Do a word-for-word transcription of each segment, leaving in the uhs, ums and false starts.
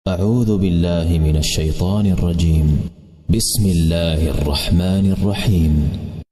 أعوذ بالله من الشيطان الرجيم. بسم الله الرحمن الرحيم.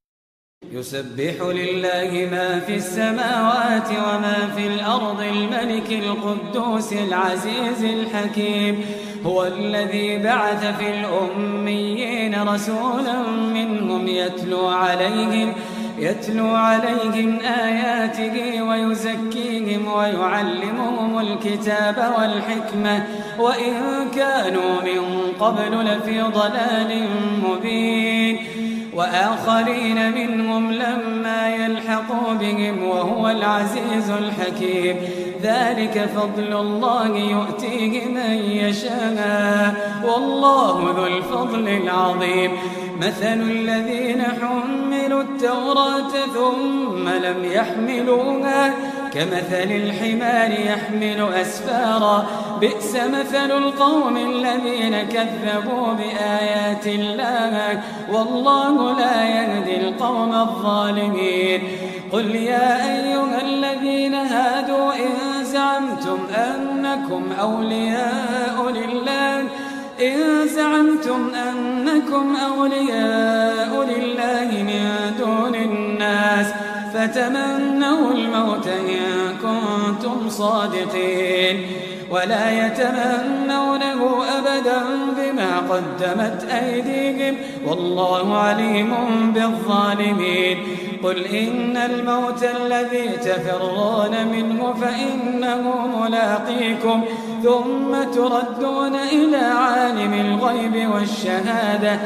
يسبح لله ما في السماوات وما في الأرض الملك القدوس العزيز الحكيم. هو الذي بعث في الأميين رسولا منهم يتلو عليهم يتلو عليهم آياته ويزكيهم ويعلمهم الكتاب والحكمة وإن كانوا من قبل لفي ضلال مبين. وآخرين منهم لما يلحقوا بهم وهو العزيز الحكيم. ذلك فضل الله يؤتيه من يشاء والله ذو الفضل العظيم. مثل الذين حملوا التوراة ثم لم يحملوها كمثل الحمار يحمل أسفارا بئس مثل القوم الذين كذبوا بآيات الله والله لا يهدي القوم الظالمين. قل يا أيها الذين هادوا إن زعمتم أنكم أولياء لله إن زعمتم أنكم أولياء لله من دون الناس فتمنوا الموت إن كنتم صادقين ولا يتمنونه أبدا بما قدمت أيديهم والله عليم بالظالمين. قل إن الموت الذي تفرون منه فإنه ملاقيكم ثم تردون إلى عالم الغيب والشهادة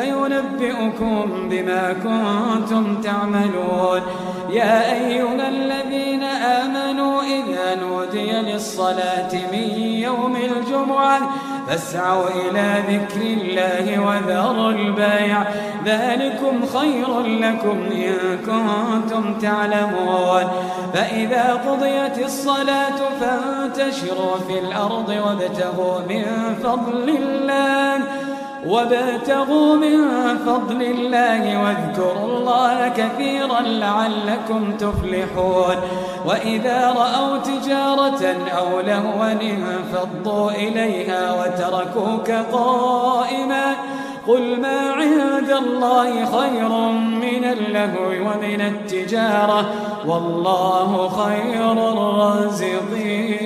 فينبئكم بما كنتم تعملون. يا أيها الذين آمنوا إذا نودي للصلاة من يوم الجمعة فاسعوا إلى ذكر الله وذروا البيع ذلكم خير لكم إن كنتم تعلمون. فإذا قضيت الصلاة فانتشروا في الأرض وابتغوا من فضل الله وابتغوا من فضل الله واذكروا الله كثيرا لعلكم تفلحون. وإذا رأوا تجارة أو لهوا انفضوا إليها وتركوك قائما قل ما عند الله خير من اللهو ومن التجارة والله خير الرازقين.